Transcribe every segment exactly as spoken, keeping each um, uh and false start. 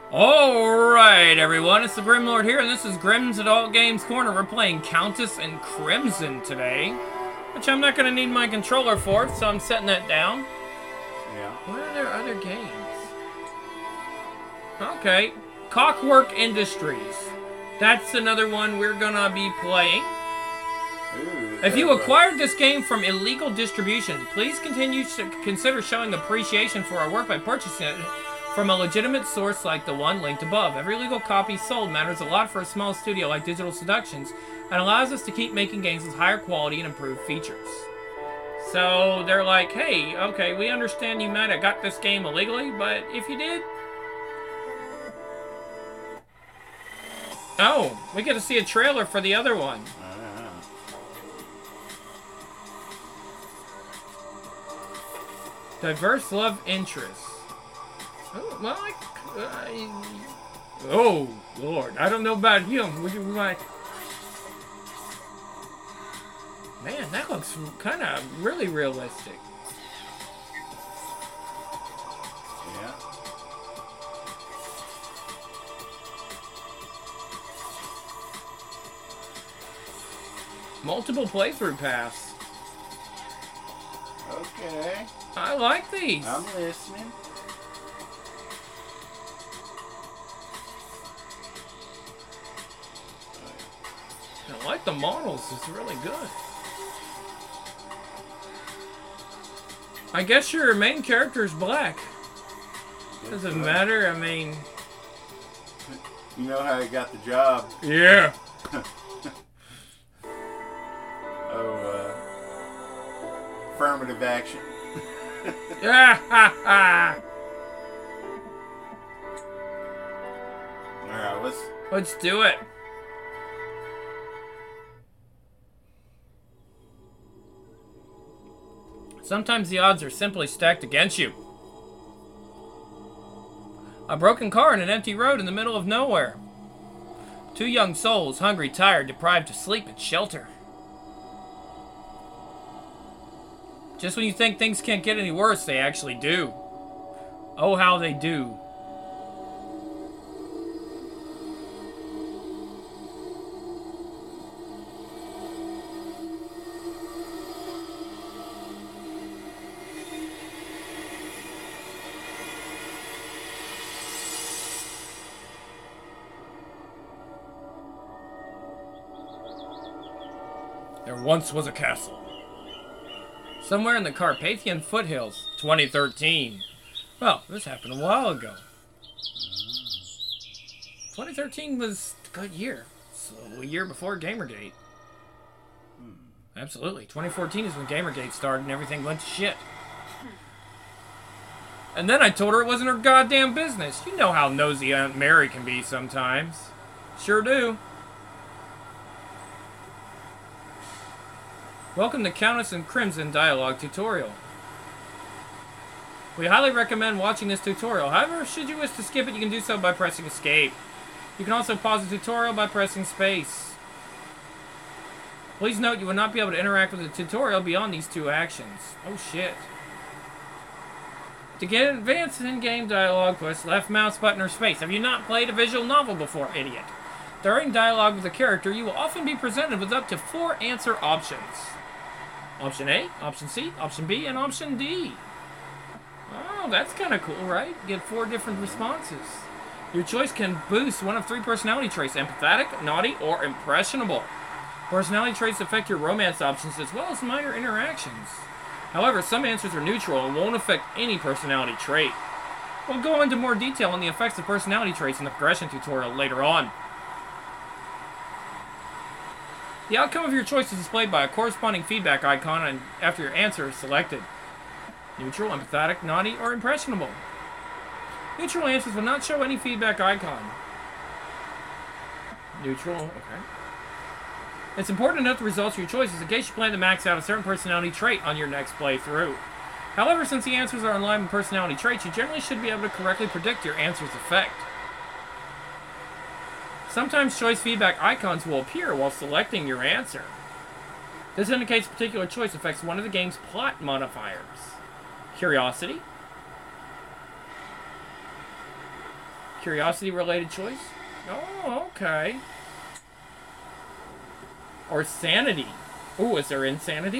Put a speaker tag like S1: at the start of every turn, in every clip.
S1: Alright, everyone, it's the Grimlord here, and this is Grim's Adult Games Corner. We're playing Countess and Crimson today, which I'm not going to need my controller for, so I'm setting that down.
S2: Yeah.
S1: What are their other games? Okay, Cockwork Industries. That's another one we're going to be playing.
S2: Ooh,
S1: If you acquired this game from illegal distribution, please continue to consider showing appreciation for our work by purchasing it from a legitimate source like the one linked above. Every legal copy sold matters a lot for a small studio like Digital Seductions and allows us to keep making games with higher quality and improved features. So they're like, hey, okay, we understand you might have got this game illegally, but if you did... Oh, we get to see a trailer for the other one. Diverse love interests. Oh, well, I, I, oh, Lord. I don't know about him. Would you like... Man, that looks kind of really realistic.
S2: Yeah.
S1: Multiple playthrough paths.
S2: Okay.
S1: I like these.
S2: I'm listening.
S1: I like the models. It's really good. I guess your main character is black. Doesn't matter. I mean...
S2: You know how he got the job.
S1: Yeah.
S2: Oh, uh... affirmative action.
S1: Ha ha ha!
S2: Alright, let's...
S1: Let's do it. Sometimes the odds are simply stacked against you. A broken car on an empty road in the middle of nowhere. Two young souls, hungry, tired, deprived of sleep and shelter. Just when you think things can't get any worse, they actually do. Oh, how they do. There once was a castle. Somewhere in the Carpathian foothills, twenty thirteen. Well, this happened a while ago. twenty thirteen was a good year. So a year before Gamergate. Absolutely. twenty fourteen is when Gamergate started and everything went to shit. And then I told her it wasn't her goddamn business. You know how nosy Aunt Mary can be sometimes. Sure do. Welcome to Countess and Crimson Dialogue Tutorial. We highly recommend watching this tutorial. However, should you wish to skip it, you can do so by pressing escape. You can also pause the tutorial by pressing space. Please note you will not be able to interact with the tutorial beyond these two actions. Oh shit. To get advanced in-game dialogue, push left mouse button or space. Have you not played a visual novel before, idiot? During dialogue with a character, you will often be presented with up to four answer options. Option A, Option C, Option B, and Option D. Oh, that's kind of cool, right? Get four different responses. Your choice can boost one of three personality traits: empathetic, naughty, or impressionable. Personality traits affect your romance options as well as minor interactions. However, some answers are neutral and won't affect any personality trait. We'll go into more detail on the effects of personality traits in the progression tutorial later on. The outcome of your choice is displayed by a corresponding feedback icon after your answer is selected. Neutral, empathetic, naughty, or impressionable. Neutral answers will not show any feedback icon. Neutral, okay. It's important to note the results of your choices in case you plan to max out a certain personality trait on your next playthrough. However, since the answers are in line with personality traits, you generally should be able to correctly predict your answer's effect. Sometimes choice feedback icons will appear while selecting your answer. This indicates a particular choice affects one of the game's plot modifiers. Curiosity, Curiosity-related choice? Oh, okay. Or sanity. Ooh, is there insanity?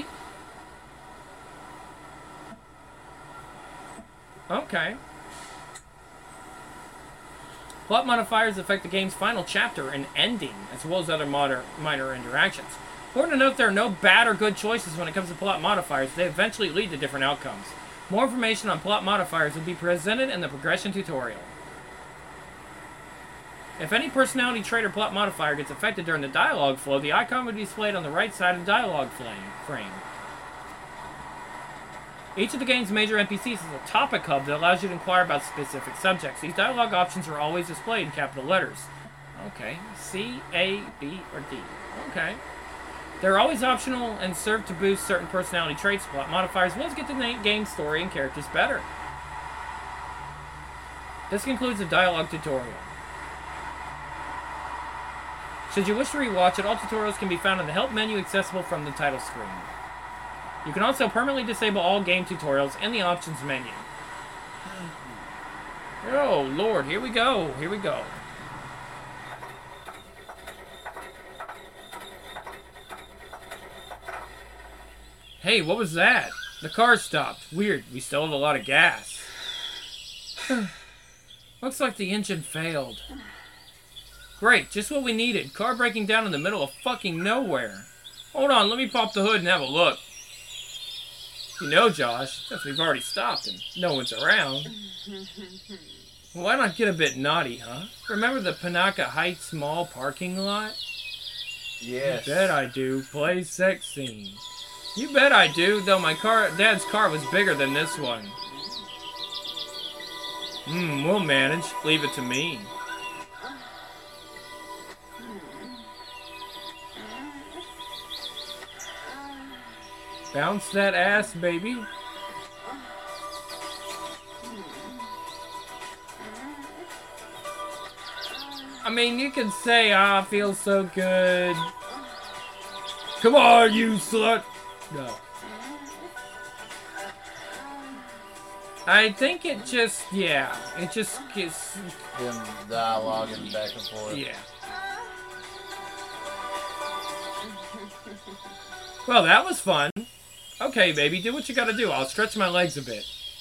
S1: Okay. Plot modifiers affect the game's final chapter and ending, as well as other minor, minor interactions. Important to note there are no bad or good choices when it comes to plot modifiers. They eventually lead to different outcomes. More information on plot modifiers will be presented in the progression tutorial. If any personality trait or plot modifier gets affected during the dialogue flow, the icon will be displayed on the right side of the dialogue frame. Each of the game's major N P Cs is a topic hub that allows you to inquire about specific subjects. These dialogue options are always displayed in capital letters. Okay. C, A, B, or D. Okay. They're always optional and serve to boost certain personality traits. Plot modifiers will get the game's story and characters better. This concludes the dialogue tutorial. Should you wish to rewatch it, all tutorials can be found in the help menu accessible from the title screen. You can also permanently disable all game tutorials in the options menu. Oh, Lord, here we go, here we go. Hey, what was that? The car stopped. Weird, we still have a lot of gas. Looks like the engine failed. Great, just what we needed. Car breaking down in the middle of fucking nowhere. Hold on, let me pop the hood and have a look. You know, Josh, since we've already stopped and no one's around, why not get a bit naughty, huh? Remember the Panaka Heights Mall parking lot?
S2: Yes.
S1: You bet I do. Play sex scene. You bet I do, though my car, Dad's car was bigger than this one. Hmm, we'll manage. Leave it to me. Bounce that ass, baby. I mean, you can say, ah, oh, feels so good. Come on, you slut. No. I think it just, yeah, it just gets...
S2: Them dialoguing back and forth.
S1: Yeah. Well, that was fun. Okay, baby, do what you gotta do. I'll stretch my legs a bit.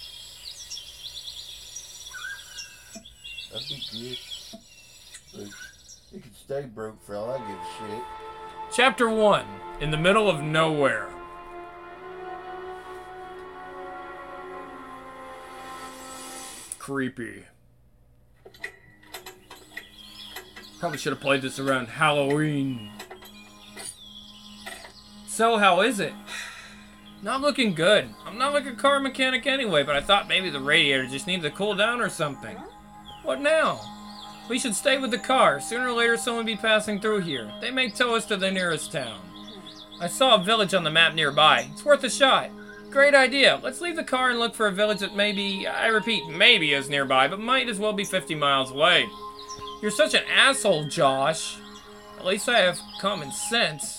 S2: That'd be good. But you could stay broke for all I give a shit.
S1: Chapter one. In the middle of nowhere. Creepy. Probably should have played this around Halloween. So, how is it? Not looking good. I'm not like a car mechanic anyway, but I thought maybe the radiator just needed to cool down or something. What now? We should stay with the car. Sooner or later someone will be passing through here. They may tow us to the nearest town. I saw a village on the map nearby. It's worth a shot. Great idea. Let's leave the car and look for a village that maybe, I repeat, maybe is nearby, but might as well be fifty miles away. You're such an asshole, Josh. At least I have common sense.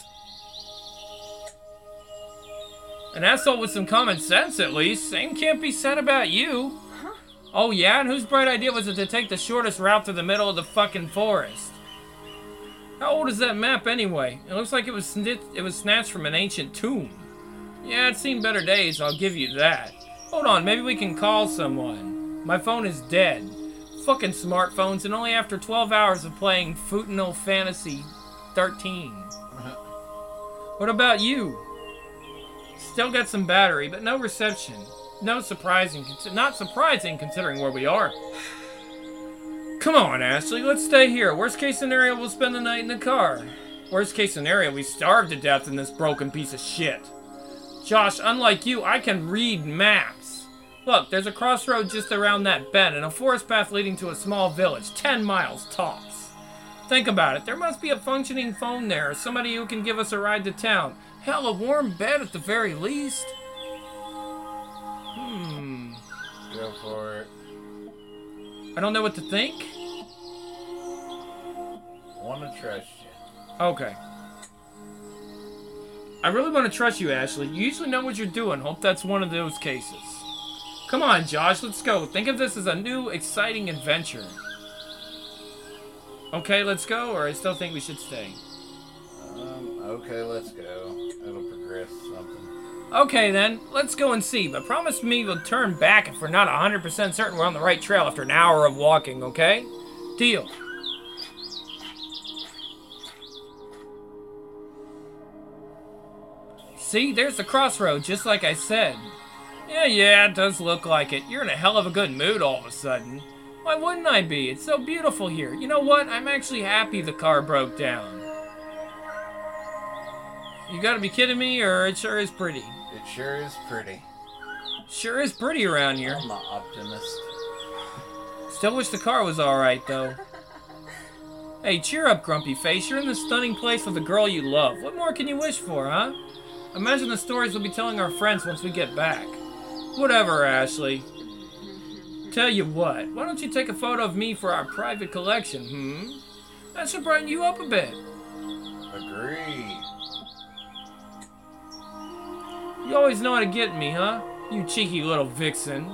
S1: An asshole with some common sense, at least. Same can't be said about you. Huh? Oh, yeah? And whose bright idea was it to take the shortest route through the middle of the fucking forest? How old is that map, anyway? It looks like it was, snit it was snatched from an ancient tomb. Yeah, it's seen better days, I'll give you that. Hold on, maybe we can call someone. My phone is dead. Fucking smartphones, and only after twelve hours of playing Final Fantasy thirteen. What about you? Still got some battery, but no reception. No surprising, not surprising considering where we are. Come on, Ashley, let's stay here. Worst case scenario, we'll spend the night in the car. Worst case scenario, we starve to death in this broken piece of shit. Josh, unlike you, I can read maps. Look, there's a crossroad just around that bend and a forest path leading to a small village, ten miles tops. Think about it, there must be a functioning phone there, or somebody who can give us a ride to town. Hell, a warm bed at the very least. Hmm.
S2: Go for it.
S1: I don't know what to think.
S2: Wanna trust you.
S1: Okay. I really want to trust you, Ashley. You usually know what you're doing. Hope that's one of those cases. Come on, Josh, let's go. Think of this as a new, exciting adventure. Okay, let's go, or I still think we should stay?
S2: Um, okay, let's go. It'll progress something.
S1: Okay then, let's go and see, but promise me we'll turn back if we're not one hundred percent certain we're on the right trail after an hour of walking, okay? Deal. See, there's the crossroad, just like I said. Yeah, yeah, it does look like it. You're in a hell of a good mood all of a sudden. Why wouldn't I be? It's so beautiful here. You know what? I'm actually happy the car broke down. You gotta be kidding me, or it sure is pretty.
S2: It sure is pretty.
S1: Sure is pretty around here.
S2: I'm an optimist.
S1: Still wish the car was alright, though. Hey, cheer up, grumpy face. You're in the stunning place with the girl you love. What more can you wish for, huh? Imagine the stories we'll be telling our friends once we get back. Whatever, Ashley. Tell you what, why don't you take a photo of me for our private collection, hmm? That should brighten you up a bit.
S2: Agree.
S1: You always know how to get me, huh? You cheeky little vixen.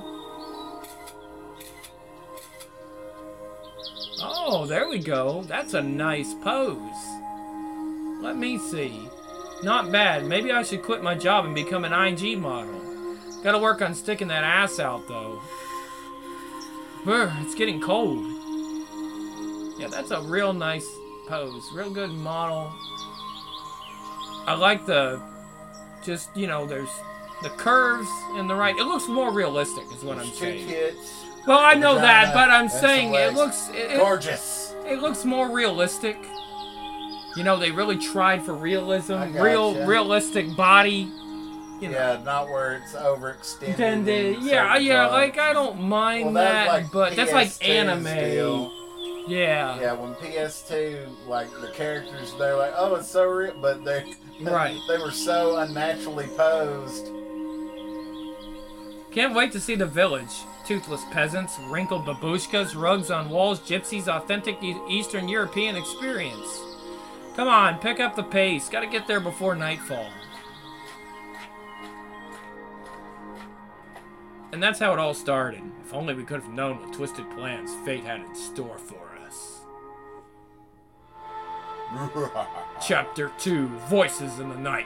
S1: Oh, there we go. That's a nice pose. Let me see. Not bad. Maybe I should quit my job and become an I G model. Gotta work on sticking that ass out, though. Brr, it's getting cold. Yeah, that's a real nice pose. Real good model. I like the... Just, you know, there's the curves and the right... It looks more realistic, is what
S2: There's
S1: I'm
S2: two
S1: saying.
S2: kids.
S1: Well, I know that,
S2: vagina,
S1: but I'm
S2: and
S1: saying
S2: some
S1: it
S2: legs.
S1: looks... It,
S2: Gorgeous.
S1: It looks more realistic. You know, they really tried for realism.
S2: I
S1: Real,
S2: gotcha.
S1: realistic body. You know.
S2: Yeah, not where it's overextended.
S1: Then they,
S2: and
S1: yeah,
S2: certain
S1: yeah,
S2: times.
S1: like, I don't mind
S2: Well,
S1: that,
S2: that's like
S1: but that's
S2: P
S1: like
S2: S two's
S1: anime.
S2: deal.
S1: Yeah.
S2: Yeah, when P S two, like, the characters, they're like, oh, it's so real, but they,
S1: Right.
S2: they were so unnaturally posed.
S1: Can't wait to see the village. Toothless peasants, wrinkled babushkas, rugs on walls, gypsies, authentic e- Eastern European experience. Come on, pick up the pace. Gotta get there before nightfall. And that's how it all started. If only we could have known what twisted plans fate had in store for us. Chapter two, Voices in the Night.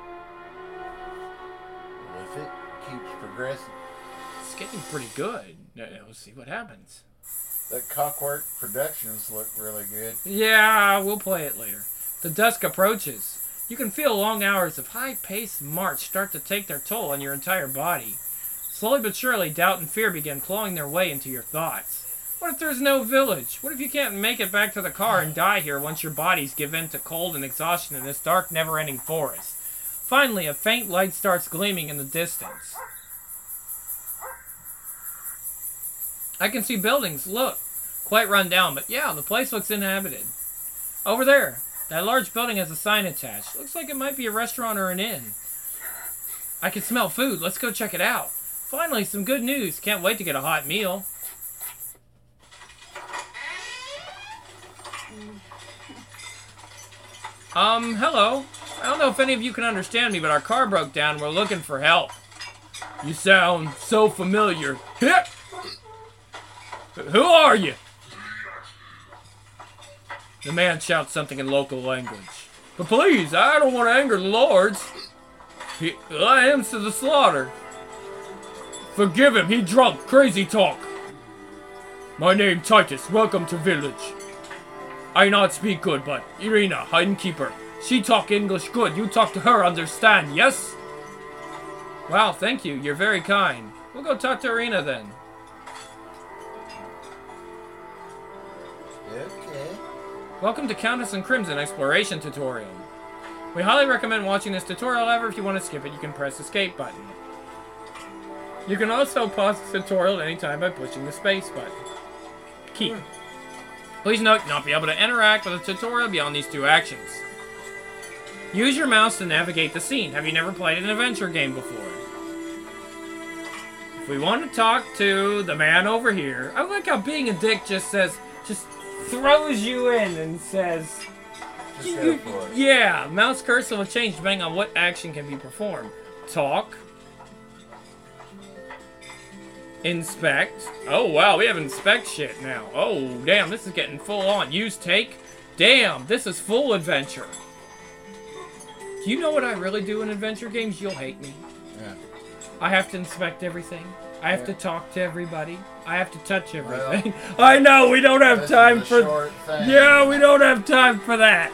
S2: If it keeps progressing.
S1: It's getting pretty good. Now, let's see what happens.
S2: That Cockwork Productions look really good.
S1: Yeah, we'll play it later. The dusk approaches. You can feel long hours of high-paced march start to take their toll on your entire body. Slowly but surely, doubt and fear begin clawing their way into your thoughts. What if there's no village? What if you can't make it back to the car and die here once your bodies give in to cold and exhaustion in this dark, never-ending forest? Finally, a faint light starts gleaming in the distance. I can see buildings, look. Quite run down, but yeah, the place looks inhabited. Over there, that large building has a sign attached. Looks like it might be a restaurant or an inn. I can smell food. Let's go check it out. Finally, some good news. Can't wait to get a hot meal. Um, hello. I don't know if any of you can understand me, but our car broke down and we're looking for help. You sound so familiar. Hip! Who are you? The man shouts something in local language. But please, I don't want to anger the lords. He, I am to the slaughter. Forgive him, he drunk, crazy talk. My name Titus, welcome to village. I not speak good, but Irina, hidden-keeper. She talk English good, you talk to her, understand, yes? Wow, thank you, you're very kind. We'll go talk to Irina then.
S2: Okay.
S1: Welcome to Countess and Crimson Exploration Tutorial. We highly recommend watching this tutorial, however, if you want to skip it, you can press the escape button. You can also pause the tutorial at any time by pushing the space button. Key. Please note, you'll not be able to interact with the tutorial beyond these two actions. Use your mouse to navigate the scene. Have you never played an adventure game before? If we want to talk to the man over here, I like how being a dick just says, just throws you in and says,
S2: Just go for it.
S1: yeah, mouse cursor will change depending on what action can be performed. Talk. Inspect. Oh, wow, we have inspect shit now. Oh, damn, this is getting full on. Use take. Damn, this is full adventure. Do you know what I really do in adventure games? You'll hate me.
S2: Yeah.
S1: I have to inspect everything. I have
S2: Yeah.
S1: to talk to everybody. I have to touch everything.
S2: Well,
S1: I know, we don't have
S2: This
S1: time
S2: is a
S1: for...
S2: short thing.
S1: Yeah, we don't have time for that.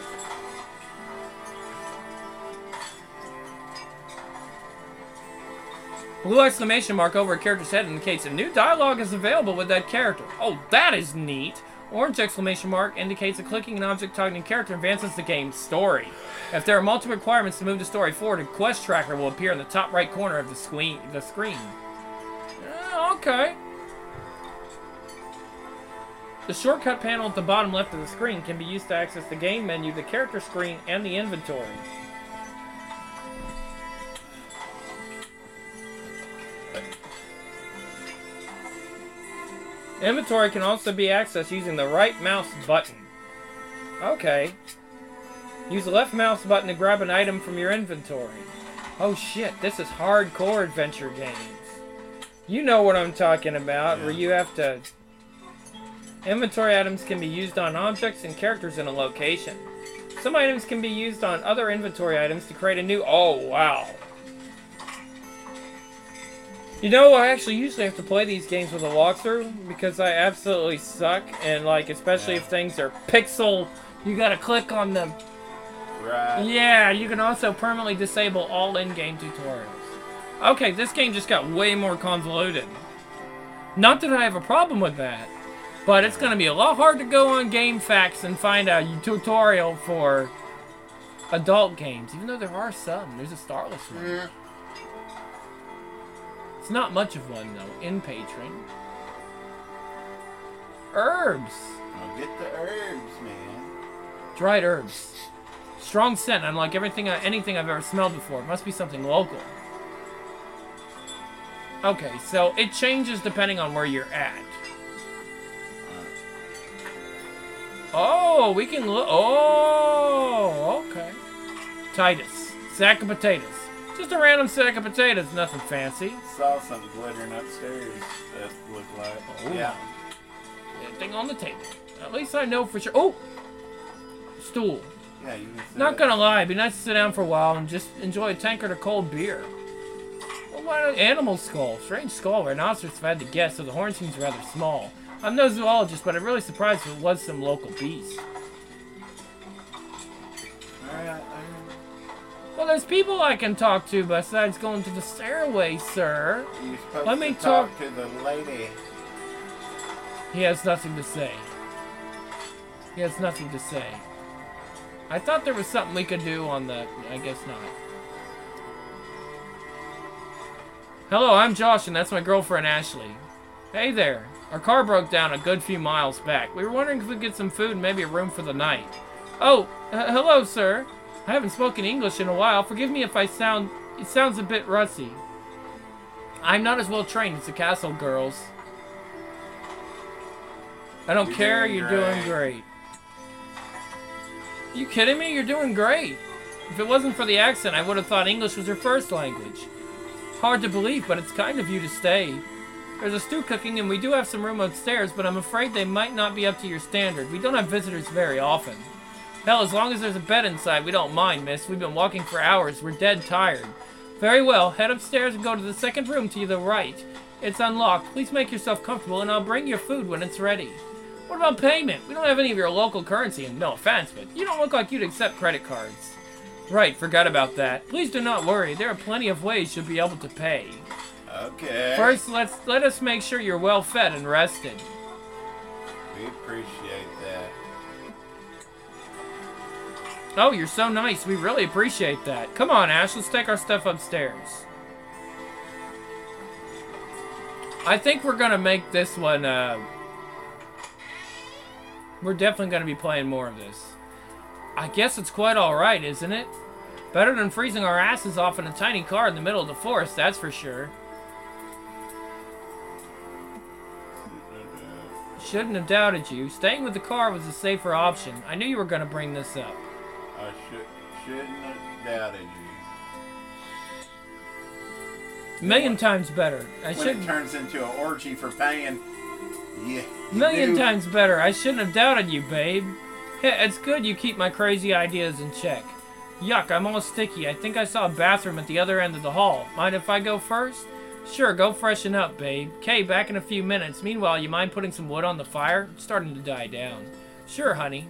S1: Blue exclamation mark over a character's head indicates a new dialogue is available with that character. Oh, that is neat. Orange exclamation mark indicates that clicking an object targeting a character advances the game's story. If there are multiple requirements to move the story forward, a quest tracker will appear in the top right corner of the screen. The screen. Uh, okay. The shortcut panel at the bottom left of the screen can be used to access the game menu, the character screen, and the inventory. Inventory can also be accessed using the right mouse button. Okay. Use the left mouse button to grab an item from your inventory. Oh shit, this is hardcore adventure games. You know what I'm talking about,
S2: Yeah.
S1: where you have to... Inventory items can be used on objects and characters in a location. Some items can be used on other inventory items to create a new... Oh, wow. You know, I actually usually have to play these games with a walkthrough because I absolutely suck, and like, especially
S2: Yeah.
S1: if things are pixel, you gotta click on them.
S2: Right.
S1: Yeah, you can also permanently disable all in-game tutorials. Okay, this game just got way more convoluted. Not that I have a problem with that, but it's gonna be a lot hard to go on GameFAQs and find a tutorial for adult games, even though there are some. There's a Starless one.
S2: Yeah.
S1: It's not much of one, though, in Patron. Herbs.
S2: I'll get the herbs, man.
S1: Dried herbs. Strong scent, unlike everything, anything I've ever smelled before. It must be something local. Okay, so it changes depending on where you're at. Oh, we can look. Oh, okay. Titus. Sack of potatoes. Just a random sack of potatoes, nothing fancy.
S2: Saw something glittering upstairs that looked like.
S1: Oh.
S2: Yeah.
S1: Anything on the table. At least I know for sure. Oh! Stool.
S2: Yeah, you can see
S1: Not
S2: it.
S1: gonna lie, it'd be nice to sit down for a while and just enjoy a tankard of cold beer. Well, why not animal skull? Strange skull. Rhinoceros if I had to guess, so the horn seems rather small. I'm no zoologist, but I'm really surprised if it was some local beast.
S2: Alright, alright.
S1: Well, there's people I can talk to besides going to the stairway, sir.
S2: You're supposed
S1: Let me
S2: to talk,
S1: talk-
S2: to the lady.
S1: He has nothing to say. He has nothing to say. I thought there was something we could do on the... I guess not. Hello, I'm Josh, and that's my girlfriend, Ashley. Hey there. Our car broke down a good few miles back. We were wondering if we could get some food and maybe a room for the night. Oh, uh, hello, sir. I haven't spoken English in a while. Forgive me if I sound... It sounds a bit rusty. I'm not as well trained as the castle girls. I don't
S2: You're
S1: care,
S2: doing
S1: you're
S2: great.
S1: doing great. You kidding me? You're doing great. If it wasn't for the accent, I would have thought English was your first language. Hard to believe, but it's kind of you to stay. There's a stew cooking, and we do have some room upstairs, but I'm afraid they might not be up to your standard. We don't have visitors very often. Hell, as long as there's a bed inside, we don't mind, miss. We've been walking for hours. We're dead tired. Very well. Head upstairs and go to the second room to the right. It's unlocked. Please make yourself comfortable, and I'll bring your food when it's ready. What about payment? We don't have any of your local currency, and no offense, but you don't look like you'd accept credit cards. Right, forgot about that. Please do not worry. There are plenty of ways you'll be able to pay.
S2: Okay.
S1: First, let's let us make sure you're well fed and rested.
S2: We appreciate that.
S1: Oh, you're so nice. We really appreciate that. Come on, Ash. Let's take our stuff upstairs. I think we're gonna make this one, uh... We're definitely gonna be playing more of this. I guess it's quite alright, isn't it? Better than freezing our asses off in a tiny car in the middle of the forest, that's for sure. Shouldn't have doubted you. Staying with the car was a safer option. I knew you were gonna bring this up.
S2: I should, shouldn't have doubted you.
S1: Million times better. I
S3: when
S1: should.
S3: it turns into an orgy for paying, yeah.
S1: Million
S3: do.
S1: times better. I shouldn't have doubted you, babe. Hey, it's good you keep my crazy ideas in check. Yuck, I'm all sticky. I think I saw a bathroom at the other end of the hall. Mind if I go first? Sure, go freshen up, babe. Kay, back in a few minutes. Meanwhile, you mind putting some wood on the fire? It's starting to die down. Sure, honey.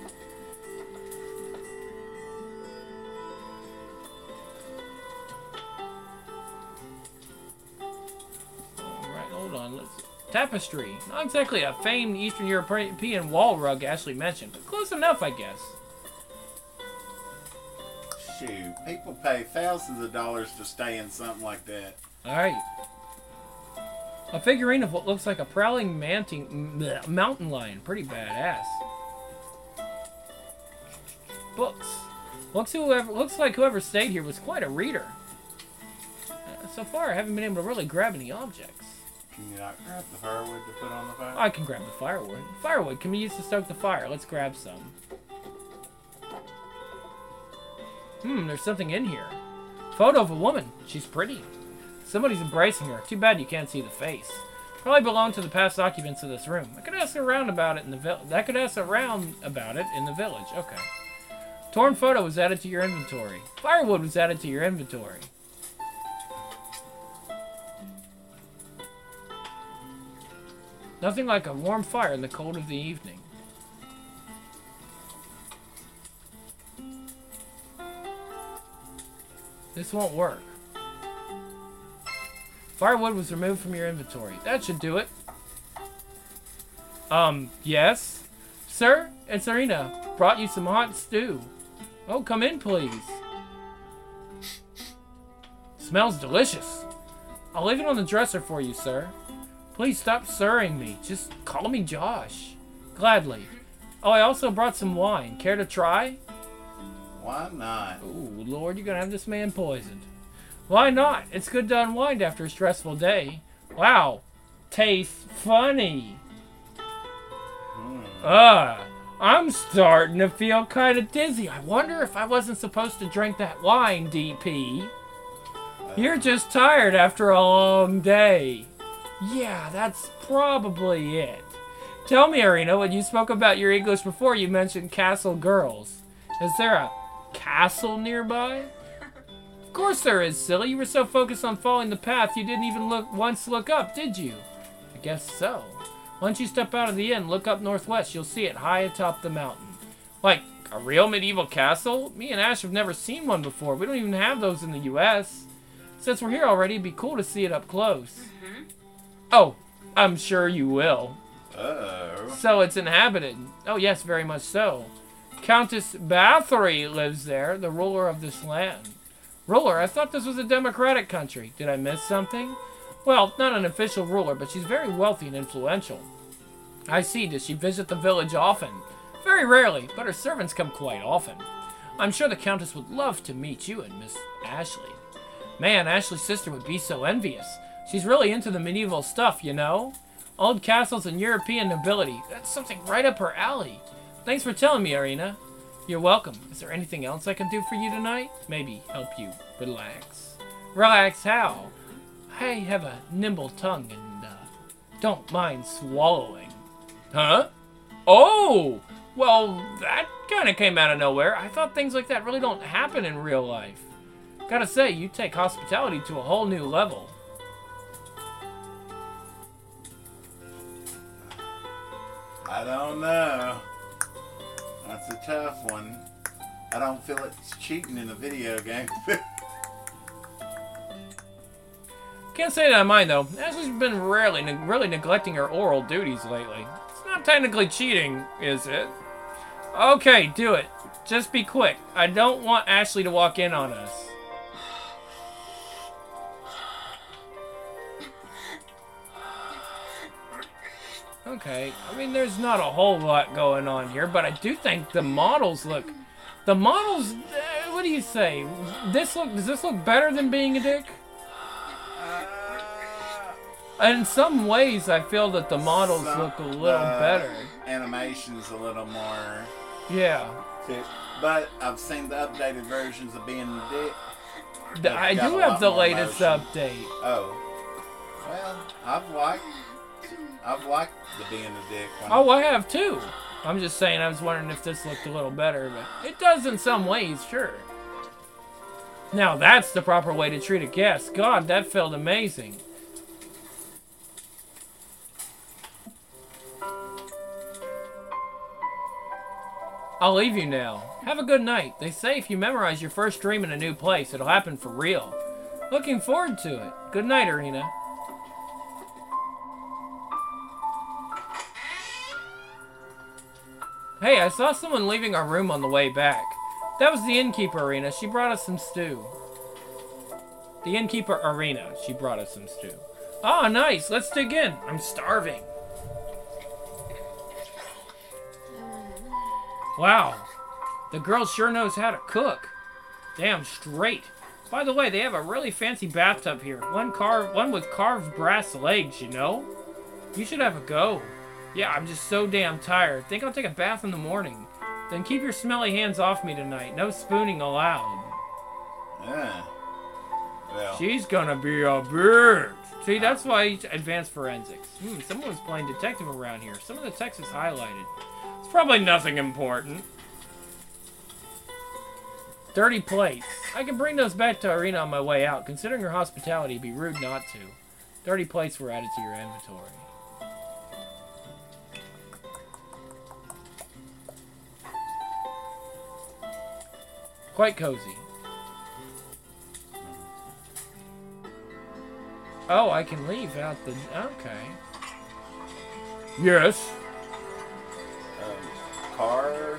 S1: Alright, hold on. Let's... Tapestry. Not exactly a famed Eastern European wall rug Ashley mentioned, but close enough, I guess.
S3: Shoot, people pay thousands of dollars to stay in something like that.
S1: Alright. A figurine of what looks like a prowling manting, bleh, mountain lion. Pretty badass. Books. Looks, whoever, looks like whoever stayed here was quite a reader. Uh, so far, I haven't been able to really grab any objects.
S3: Can you not grab the firewood to put on the fire?
S1: I can grab the firewood. Firewood can be used to stoke the fire. Let's grab some. Hmm, there's something in here. Photo of a woman. She's pretty. Somebody's embracing her. Too bad you can't see the face. Probably belonged to the past occupants of this room. I could ask around about it in the village. I could ask around about it in the village. Okay. Torn photo was added to your inventory. Firewood was added to your inventory. Nothing like a warm fire in the cold of the evening. This won't work. Firewood was removed from your inventory. That should do it. Um, yes? Sir, it's Irina. Brought you some hot stew. Oh, come in, please. Smells delicious. I'll leave it on the dresser for you, sir. Please stop sirring me. Just call me Josh. Gladly. Oh, I also brought some wine. Care to try?
S3: Why not?
S1: Oh, Lord, you're gonna have this man poisoned. Why not? It's good to unwind after a stressful day. Wow. Tastes funny.
S3: Hmm.
S1: Ah, I'm starting to feel kind of dizzy. I wonder if I wasn't supposed to drink that wine, D P. You're just tired after a long day. Yeah, that's probably it. Tell me, Irina, when you spoke about your English before, you mentioned castle girls. Is there a castle nearby? Of course there is, silly. You were so focused on following the path, you didn't even look once look up, did you? I guess so. Once you step out of the inn, look up northwest. You'll see it high atop the mountain. Like a real medieval castle? Me and Ash have never seen one before. We don't even have those in the U S Since we're here already, it'd be cool to see it up close.
S4: Mm-hmm.
S1: Oh, I'm sure you will.
S3: Uh-oh.
S1: So it's inhabited. Oh yes, very much so. Countess Bathory lives there, the ruler of this land. Ruler? I thought this was a democratic country. Did I miss something? Well, not an official ruler, but she's very wealthy and influential. I see. Does she visit the village often? Very rarely, but her servants come quite often. I'm sure the Countess would love to meet you and Miss Ashley. Man, Ashley's sister would be so envious. She's really into the medieval stuff, you know? Old castles and European nobility. That's something right up her alley. Thanks for telling me, Irina. You're welcome. Is there anything else I can do for you tonight? Maybe help you relax. Relax how? I have a nimble tongue and uh, don't mind swallowing. Huh? Oh! Well, that kind of came out of nowhere. I thought things like that really don't happen in real life. Gotta say, you take hospitality to a whole new level.
S3: I don't know. That's a tough one. I don't feel it's cheating in a video game.
S1: Can't say that I mind, though. Ashley's been rarely, ne really neglecting her oral duties lately. It's not technically cheating, is it? Okay, do it. Just be quick. I don't want Ashley to walk in on us. Okay, I mean, there's not a whole lot going on here, but I do think the models look... The models... Uh, what do you say? This look... Does this look better than being a dick? In some ways, I feel that the models
S3: Some,
S1: look a little
S3: uh,
S1: better.
S3: Animation's a little more...
S1: Yeah.
S3: But I've seen the updated versions of being a dick.
S1: The, I
S3: Got
S1: do
S3: a
S1: have
S3: lot
S1: the
S3: more
S1: latest
S3: motion.
S1: update.
S3: Oh. Well, I've liked I've liked the being a dick one.
S1: Oh, I have too. I'm just saying, I was wondering if this looked a little better, but it does in some ways, sure. Now that's the proper way to treat a guest. God, that felt amazing. I'll leave you now. Have a good night. They say if you memorize your first dream in a new place, it'll happen for real. Looking forward to it. Good night, Irina. Hey, I saw someone leaving our room on the way back. That was the innkeeper, Irina. She brought us some stew. The innkeeper, Irina. She brought us some stew. Ah, nice. Let's dig in. I'm starving. Wow. The girl sure knows how to cook. Damn straight. By the way, they have a really fancy bathtub here. One carved, one with carved brass legs, you know? You should have a go. Yeah, I'm just so damn tired. Think I'll take a bath in the morning. Then keep your smelly hands off me tonight. No spooning allowed.
S3: Yeah. Well.
S1: She's gonna be a bitch. See, that's why advanced forensics. Hmm, someone was playing detective around here. Some of the text is highlighted. It's probably nothing important. Dirty plates. I can bring those back to Irina on my way out. Considering her hospitality, it'd be rude not to. Dirty plates were added to your inventory. Quite cozy. Oh, I can leave out the... Okay. Yes.
S3: Um, car.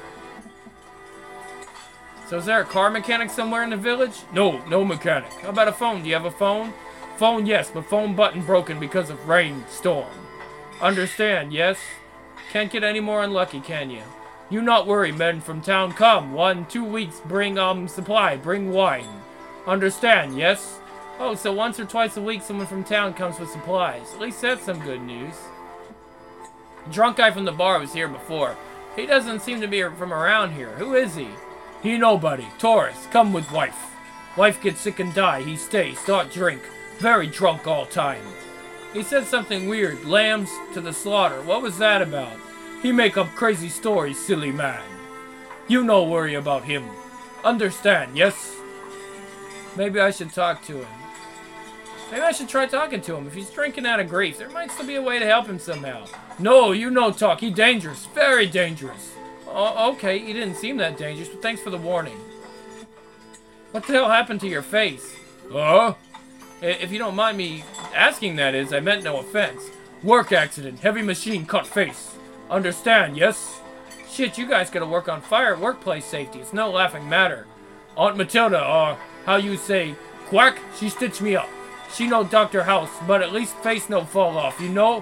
S1: So is there a car mechanic somewhere in the village? No, no mechanic. How about a phone? Do you have a phone? Phone, yes, but phone button broken because of rainstorm. Understand, yes? Can't get any more unlucky, can you? You not worry, men from town come. One, two weeks, bring, um, supply, bring wine. Understand, yes? Oh, so once or twice a week someone from town comes with supplies. At least that's some good news. Drunk guy from the bar was here before. He doesn't seem to be from around here. Who is he? He nobody. Tourist. Come with wife. Wife gets sick and die. He stay. Start drink. Very drunk all time. He said something weird. Lambs to the slaughter. What was that about? He make up crazy stories, silly man. You no worry about him. Understand, yes? Maybe I should talk to him. Maybe I should try talking to him. If he's drinking out of grief, there might still be a way to help him somehow. No, you no talk. He dangerous. Very dangerous. Oh, okay, he didn't seem that dangerous, but thanks for the warning. What the hell happened to your face? Huh? If you don't mind me asking, that is, I meant no offense. Work accident. Heavy machine cut face. Understand, yes? Shit, you guys gotta work on fire workplace safety. It's no laughing matter. Aunt Matilda, uh, how you say, quack, she stitched me up. She no Doctor House, but at least face no fall off, you know?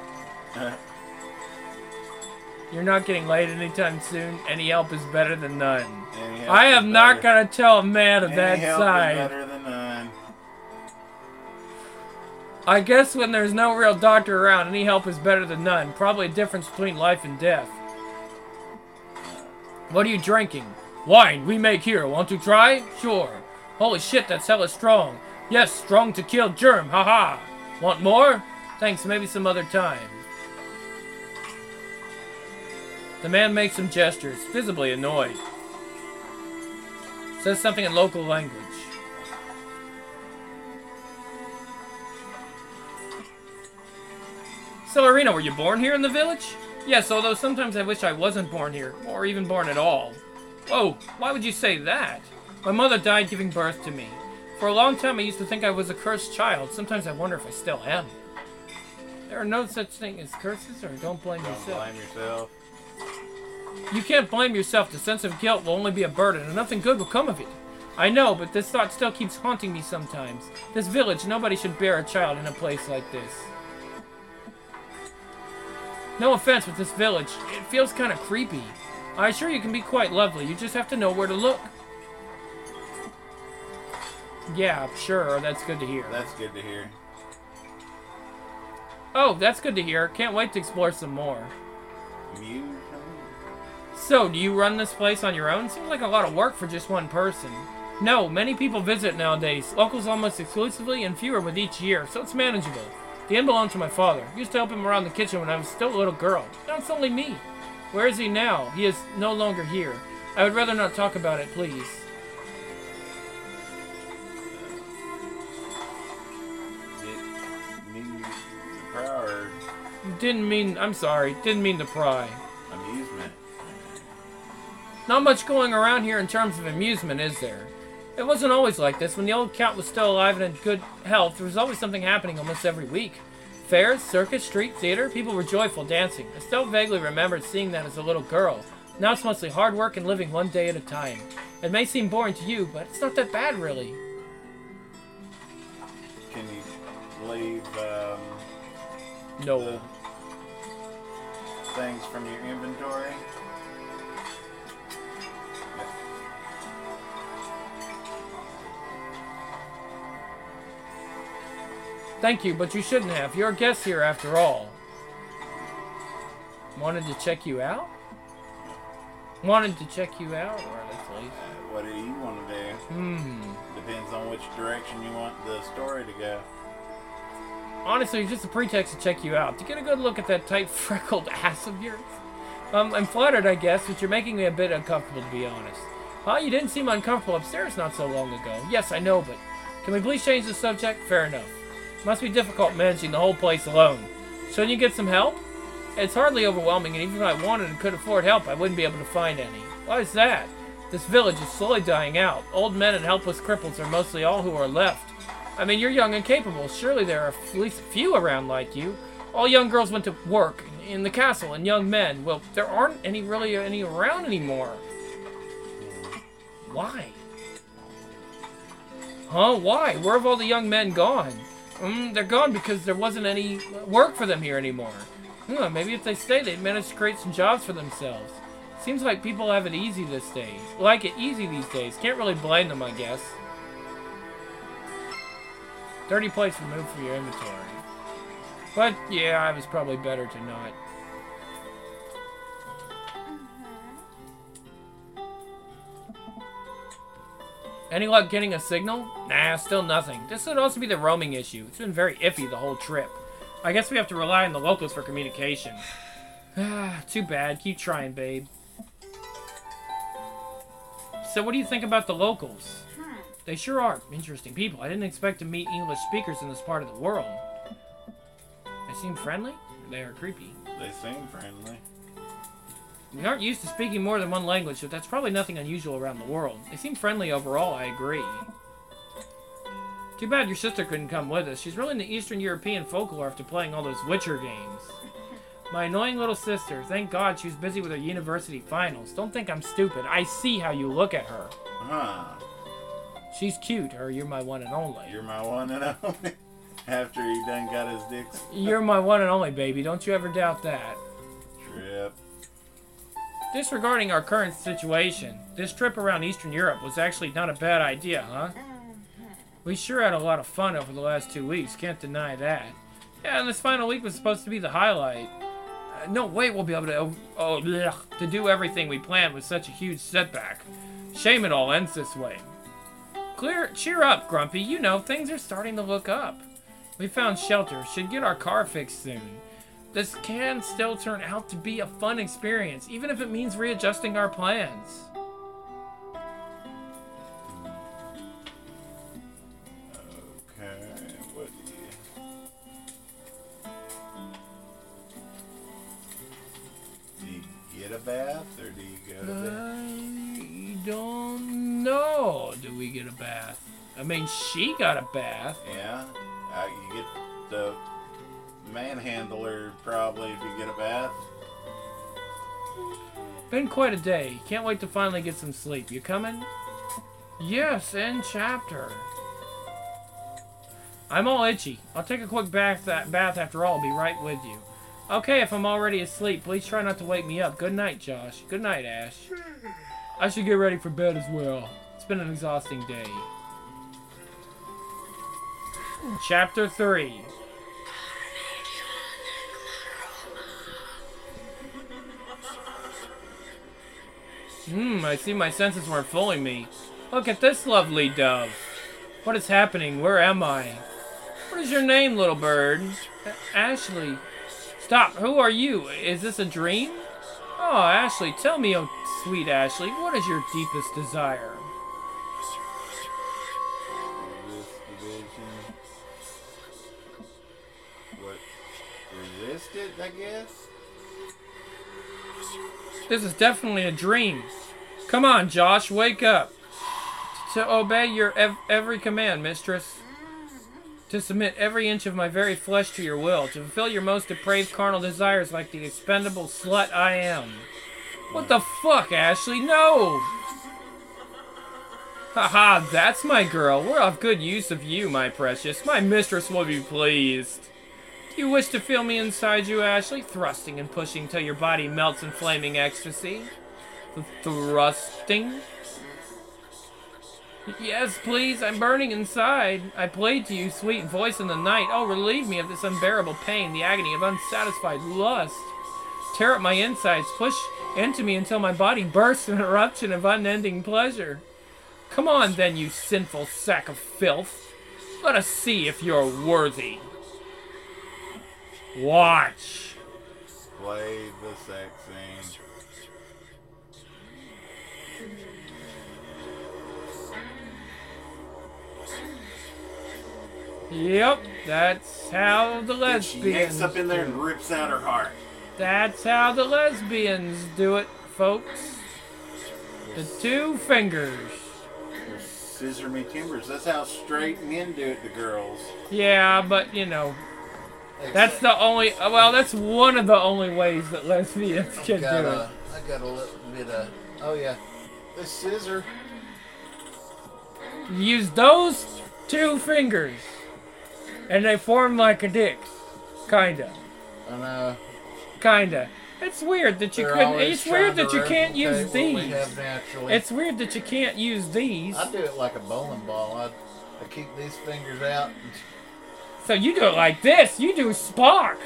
S1: You're not getting laid anytime soon. Any help is better than none. I am not gonna tell a man of that side.
S3: Better than none.
S1: I guess when there's no real doctor around, any help is better than none. Probably a difference between life and death. What are you drinking? Wine we make here. Want to try? Sure. Holy shit, that's hella strong. Yes, strong to kill germ. Haha. Want more? Thanks, maybe some other time. The man makes some gestures, visibly annoyed. Says something in local language. So, Irina, were you born here in the village? Yes, although sometimes I wish I wasn't born here, or even born at all. Oh, why would you say that? My mother died giving birth to me. For a long time I used to think I was a cursed child. Sometimes I wonder if I still am. There are no such thing as curses, or don't blame
S3: Don't
S1: yourself.
S3: blame yourself.
S1: You can't blame yourself. The sense of guilt will only be a burden, and nothing good will come of it. I know, but this thought still keeps haunting me sometimes. This village, nobody should bear a child in a place like this. No offense with this village. It feels kind of creepy. I assure you can be quite lovely. You just have to know where to look. Yeah, sure. That's good to hear.
S3: That's good to hear.
S1: Oh, that's good to hear. Can't wait to explore some more.
S3: You?
S1: So, do you run this place on your own? Seems like a lot of work for just one person. No, many people visit nowadays. Locals almost exclusively and fewer with each year, so it's manageable. The inn belonged to my father. I used to help him around the kitchen when I was still a little girl. Now it's only me. Where is he now? He is no longer here. I would rather not talk about it, please.
S3: Did mean to pry or
S1: Didn't mean... I'm sorry. Didn't mean to pry.
S3: amusement?
S1: Not much going around here in terms of amusement, is there? It wasn't always like this. When the old count was still alive and in good health, there was always something happening almost every week. Fairs, circus, street theater, people were joyful dancing. I still vaguely remembered seeing that as a little girl. Now it's mostly hard work and living one day at a time. It may seem boring to you, but it's not that bad, really.
S3: Can you leave um,
S1: No.
S3: the things from your inventory?
S1: Thank you, but you shouldn't have. You're a guest here after all. Wanted to check you out? Wanted to check you out? Or let's leave.
S3: Uh, what do you want to do?
S1: Hmm.
S3: Depends on which direction you want the story to go.
S1: Honestly, it's just a pretext to check you out. To get a good look at that tight, freckled ass of yours. Um, I'm flattered, I guess, but you're making me a bit uncomfortable, to be honest. Huh? You didn't seem uncomfortable upstairs not so long ago. Yes, I know, but... Can we please change the subject? Fair enough. Must be difficult managing the whole place alone. Shouldn't you get some help? It's hardly overwhelming, and even if I wanted and could afford help, I wouldn't be able to find any. Why is that? This village is slowly dying out. Old men and helpless cripples are mostly all who are left. I mean, you're young and capable. Surely there are at least a few around like you. All young girls went to work in the castle, and young men, well, there aren't any really any around anymore. Why? Huh? Why? Where have all the young men gone? Mm, they're gone because there wasn't any work for them here anymore. Hmm, maybe if they stay, they'd manage to create some jobs for themselves. Seems like people have it easy these days. Like it easy these days. Can't really blame them, I guess. thirty plates removed from your inventory. But, yeah, it was probably better to not. Any luck getting a signal? Nah, still nothing. This would also be the roaming issue. It's been very iffy the whole trip. I guess we have to rely on the locals for communication. Ah, too bad. Keep trying, babe. So what do you think about the locals? They sure are interesting people. I didn't expect to meet English speakers in this part of the world. They seem friendly? They are creepy.
S3: They seem friendly.
S1: We aren't used to speaking more than one language, so that's probably nothing unusual around the world. They seem friendly overall, I agree. Too bad your sister couldn't come with us. She's really into Eastern European folklore after playing all those Witcher games. My annoying little sister. Thank God she was busy with her university finals. Don't think I'm stupid. I see how you look at her.
S3: Huh.
S1: She's cute, or you're my one and only.
S3: You're my one and only. After he done got his dicks.
S1: You're my one and only, baby. Don't you ever doubt that.
S3: Trip.
S1: Disregarding our current situation, this trip around Eastern Europe was actually not a bad idea, huh? We sure had a lot of fun over the last two weeks, can't deny that. Yeah, and this final week was supposed to be the highlight. Uh, no way we'll be able to, oh, oh, blech, to do everything we planned with such a huge setback. Shame it all ends this way. Clear, cheer up, Grumpy. You know, things are starting to look up. We found shelter, should get our car fixed soon. This can still turn out to be a fun experience, even if it means readjusting our plans.
S3: Okay, what do you... Do you get a bath, or do you go to bed?
S1: I don't know. Do we get a bath? I mean, she got a bath.
S3: Yeah, uh, you get the manhandler probably if you get a bath.
S1: Been quite a day. Can't wait to finally get some sleep. You coming? Yes, end chapter. I'm all itchy. I'll take a quick bath, that bath after all. I'll be right with you. Okay, if I'm already asleep, please try not to wake me up. Good night, Josh. Good night, Ash. I should get ready for bed as well. It's been an exhausting day. Chapter three. Hmm, I see my senses weren't fooling me. Look at this lovely dove. What is happening? Where am I? What is your name, little bird? A- Ashley. Stop. Who are you? Is this a dream? Oh, Ashley, tell me, oh sweet Ashley, what is your deepest desire?
S3: Resist division. What? Resist it, I guess?
S1: This is definitely a dream. Come on, Josh, wake up. To obey your ev every command, mistress. To submit every inch of my very flesh to your will. To fulfill your most depraved carnal desires like the expendable slut I am. What the fuck, Ashley? No! Haha, that's my girl. We'll have good use of you, my precious. My mistress will be pleased. Do you wish to feel me inside you, Ashley? Thrusting and pushing till your body melts in flaming ecstasy. Th thrusting? Yes, please, I'm burning inside. I played to you, sweet voice in the night. Oh, relieve me of this unbearable pain, the agony of unsatisfied lust. Tear up my insides, push into me until my body bursts in an eruption of unending pleasure. Come on, then, you sinful sack of filth. Let us see if you're worthy. Watch.
S3: Play the sex scene.
S1: Yep, that's how the
S3: Then she
S1: lesbians
S3: yanks up in there
S1: do
S3: and
S1: it.
S3: rips out her heart.
S1: That's how the lesbians do it, folks. The two fingers.
S3: Scissor me timbers. That's how straight men do it to girls.
S1: Yeah, but you know, that's the only. Well, that's one of the only ways that lesbians can
S2: got
S1: do
S2: a,
S1: it.
S2: I got a little bit of. Oh yeah, this scissor.
S1: Use those two fingers, and they form like a dick, kinda,
S2: I know.
S1: kinda. It's weird that you
S2: They're
S1: couldn't.
S2: always
S1: It's weird
S2: trying
S1: that
S2: to
S1: you can't use
S2: replicate what we
S1: these.
S2: have naturally.
S1: It's weird that you can't use these.
S2: I do it like a bowling ball. I, I keep these fingers out.
S1: So you do it like this. You do Spock.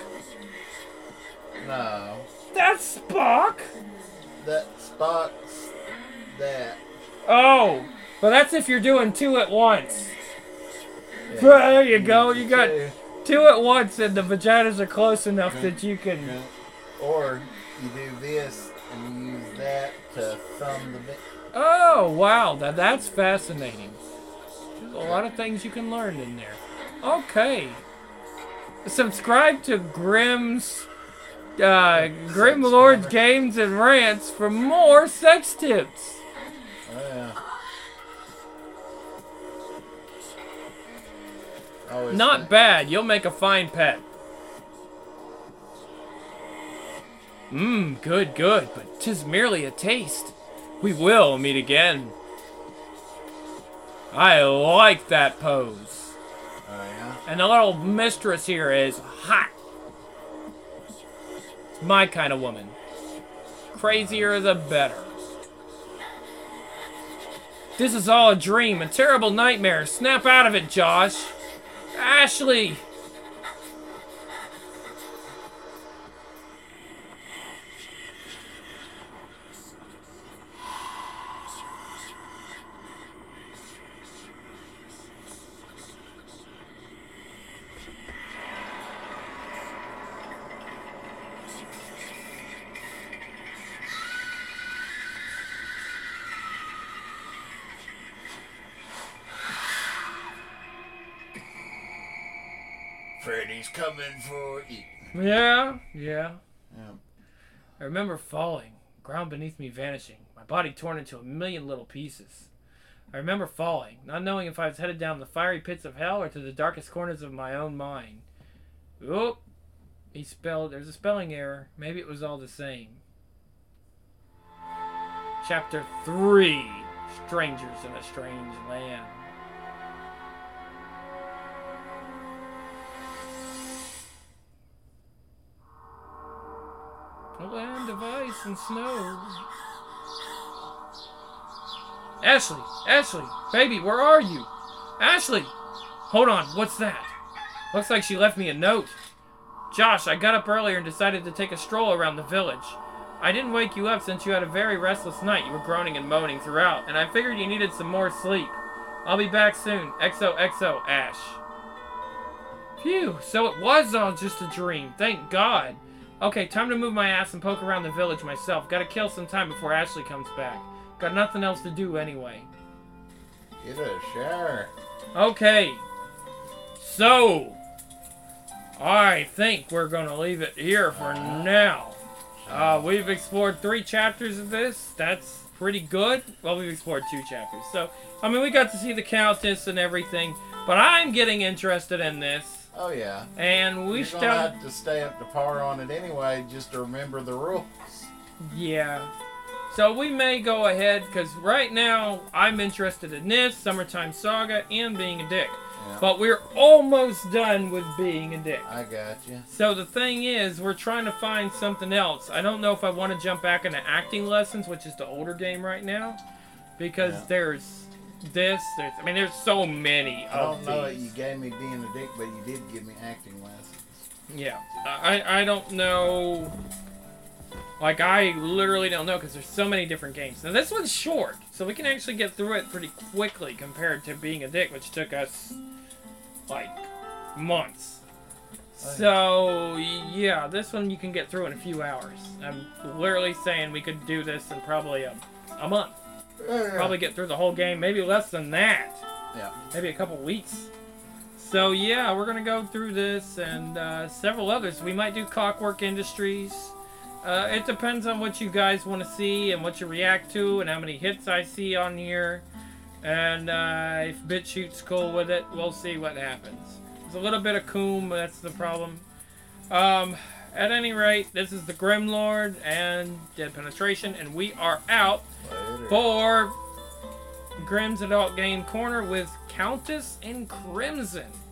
S2: No,
S1: That's Spock.
S2: that spot's that.
S1: Oh, but that's if you're doing two at once.
S2: Yeah.
S1: There you go. You got
S2: Two.
S1: two at once, and the vaginas are close enough that you can.
S2: Yeah. Or you do this and you use that to thumb the bit.
S1: Oh, wow. That, that's fascinating. There's a lot of things you can learn in there. Okay. Subscribe to Grimm's uh, Grim
S2: Sex
S1: Lord's
S2: Corner.
S1: Games and Rants for more sex tips.
S2: Oh yeah. Always
S1: Not
S2: think-
S1: bad. You'll make a fine pet. Mmm, good, good, but 'tis merely a taste. We will meet again. I like that pose.
S2: Oh yeah.
S1: And the little mistress here is hot. It's my kind of woman. Crazier the better. This is all a dream, a terrible nightmare. Snap out of it, Josh. Ashley!
S2: Freddy's coming for you.
S1: Yeah, yeah.
S2: Yeah.
S1: I remember falling, ground beneath me vanishing, my body torn into a million little pieces. I remember falling, not knowing if I was headed down the fiery pits of hell or to the darkest corners of my own mind. Oop! He spelled, there's a spelling error. Maybe it was all the same. Chapter three, Strangers in a Strange Land. A land of ice and snow. Ashley! Ashley! Baby, where are you? Ashley! Hold on, what's that? Looks like she left me a note. Josh, I got up earlier and decided to take a stroll around the village. I didn't wake you up since you had a very restless night. You were groaning and moaning throughout, and I figured you needed some more sleep. I'll be back soon. X O X O, Ash. Phew, so it was all just a dream. Thank God. Okay, time to move my ass and poke around the village myself. Gotta kill some time before Ashley comes back. Got nothing else to do anyway.
S2: Get a shower.
S1: Okay. So, I think we're gonna leave it here for now. Uh, we've explored three chapters of this. That's pretty good. Well, we've explored two chapters. So, I mean, we got to see the Countess and everything. But I'm getting interested in this.
S2: Oh, yeah.
S1: And we
S2: You're
S1: should...
S2: gonna have to stay up to par on it anyway, just to remember the rules.
S1: Yeah. So we may go ahead, because right now, I'm interested in this, Summertime Saga, and Being a Dick.
S2: Yeah.
S1: But we're almost done with Being a Dick.
S2: I got you.
S1: So the thing is, we're trying to find something else. I don't know if I want to jump back into Acting Lessons, which is the older game right now. Because
S2: Yeah.
S1: there's this, there's, I mean, there's so many
S2: I
S1: of
S2: don't know that
S1: these.
S2: you gave me Being a Dick, but you did give me acting lessons.
S1: Yeah. I, I don't know. Like, I literally don't know, because there's so many different games. Now, this one's short, so we can actually get through it pretty quickly compared to Being a Dick, which took us, like, months. So, yeah, this one you can get through in a few hours. I'm literally saying we could do this in probably a, a month. Probably get through the whole game, maybe less than that.
S2: Yeah.
S1: Maybe a couple weeks. So, yeah, we're going to go through this and uh, several others. We might do Clockwork Industries. Uh, it depends on what you guys want to see and what you react to and how many hits I see on here. And uh, if BitChute's cool with it, we'll see what happens. There's a little bit of Coom, but that's the problem. Um, at any rate, this is the Grimlord and Dead Penetration, and we are out
S2: Later.
S1: for Grimm's Adult Game Corner with Countess and Crimson.